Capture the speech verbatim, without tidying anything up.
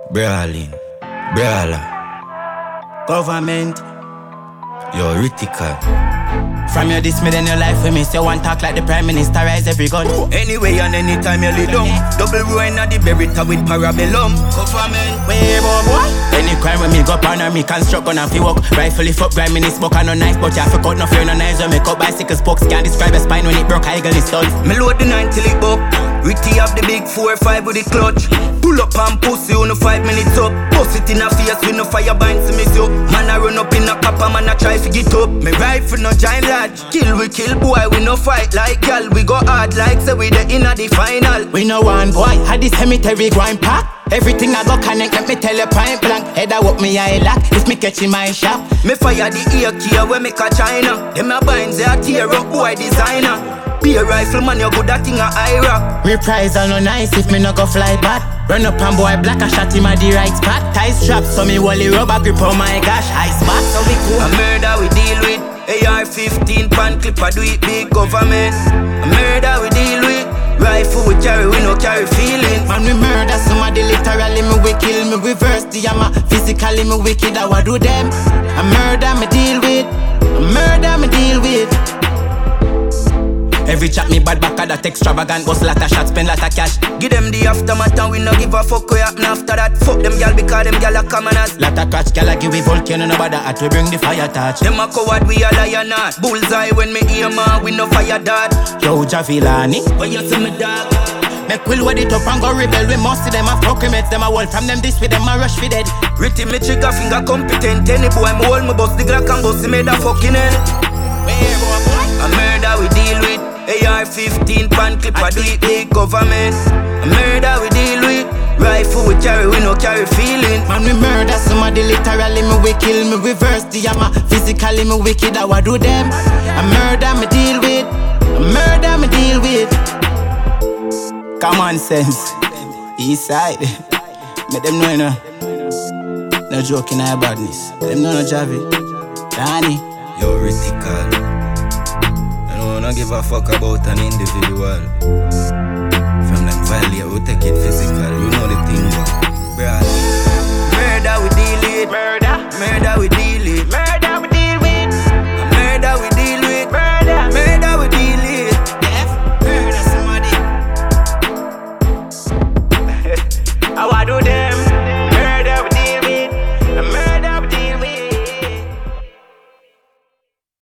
Brawling, brawler, government, you're critical. From your dismay in your life with me, say one talk like the Prime Minister, rise every gun. Anyway and anytime you lay down, double ruin at the berita with parabellum. Government, where boy boy? Any crime when me go pan or me construct gonna fi walk. Rifle if up, grime in his book and no knife, but you have to cut no fear no knives. When me cut bicycle spokes, can't describe a spine when it broke, I eagle is done. Me load the nine till it up. Ritty have the big four five with the clutch. Pull up and pussy on the five minutes up. Bust it in a face with no fire binds to me so. Man I run up in a copper, man I try to get up. Me rifle no giant lad. Kill we kill boy, we no fight like gal. We go hard like say we the inna the final. We no one boy, had this cemetery grind pack. Everything I go connect, let me tell you point blank. Head I walk me eye lock, if me catch in my shop. Me fire the ear key when me catch China. Them a binds they a tear up boy designer. Be a rifle man, you good at thing a Ira. Reprisal no nice if me no go fly back. Run up and boy black, I shot him at the right spot. Tie straps so me wally rubber grip, oh my gosh, ice spot. So we cool. A murder we deal with. A R fifteen pan clip, I do it big government. A murder we deal with. Rifle we carry, we no carry feeling. Man we murder somebody literally, me we kill, me reverse the yama. Physically me wicked, I would do them. A murder me deal with. A murder me deal with. Every chat me bad back at that extravagant. Bust lot of shots, spend lot of cash. Give them the aftermath and we no give a fuck what happen after that. Fuck them gal because them gal are commoners. Lot of catch gal a give we volcano, nobody at we bring the fire touch. Them a coward, we a lion not. Bullseye when me aim man, we no fire dart. Yo Javilani, what you see me dog? Make will wad it up and go rebel. We must see them a fuck we make them a wall. From them this with them a rush for dead. Ritty me trigger finger competent. Any boy me hold me bust the Glock and bust the made a fucking hell. A murder we deal with. A R fifteen pan clip, I do it big government. A murder we deal with. Rifle we carry, we no carry feeling. Man we murder somebody literally, me we kill, me reverse the yama. Physically me wicked, I would do them. A murder me deal with. A murder me deal with. Common sense, east side. Make them know, you know. No joke in our badness. Them know no Javi. Danny, you're critical. I don't give a fuck about an individual. From them violate, we take it physical. You know the thing, bro. Murder we deal it. Murder. Murder we deal it. Murder.